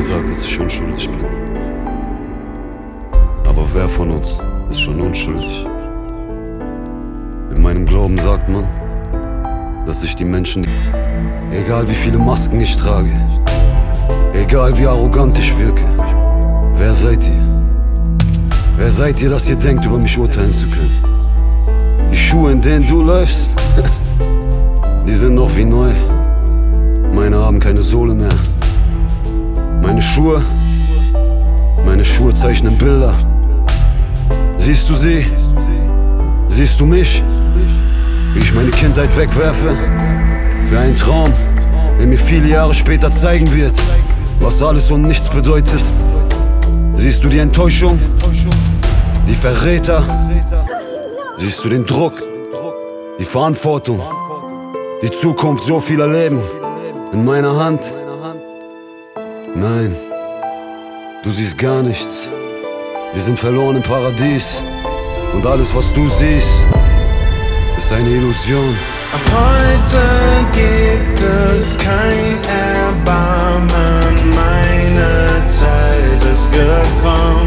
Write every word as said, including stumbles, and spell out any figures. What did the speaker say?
gesagt, dass ich unschuldig bin. Aber wer von uns ist schon unschuldig? In meinem Glauben sagt man, dass ich die Menschen, egal wie viele Masken ich trage, egal wie arrogant ich wirke, wer seid ihr? Wer seid ihr, dass ihr denkt, über mich urteilen zu können? Die Schuhe, in denen du läufst, die sind noch wie neu. Meine haben keine Sohle mehr. Meine Schuhe, meine Schuhe zeichnen Bilder. Siehst du sie? Siehst du mich? Wie ich meine Kindheit wegwerfe für einen Traum, der mir viele Jahre später zeigen wird, was alles und nichts bedeutet. Siehst du die Enttäuschung, die Verräter? Siehst du den Druck, die Verantwortung, die Zukunft so vieler Leben in meiner Hand? Nein, du siehst gar nichts. Wir sind verloren im Paradies und alles, was du siehst, ist eine Illusion. Heute gibt es kein Erbarmen, meine Zeit ist gekommen.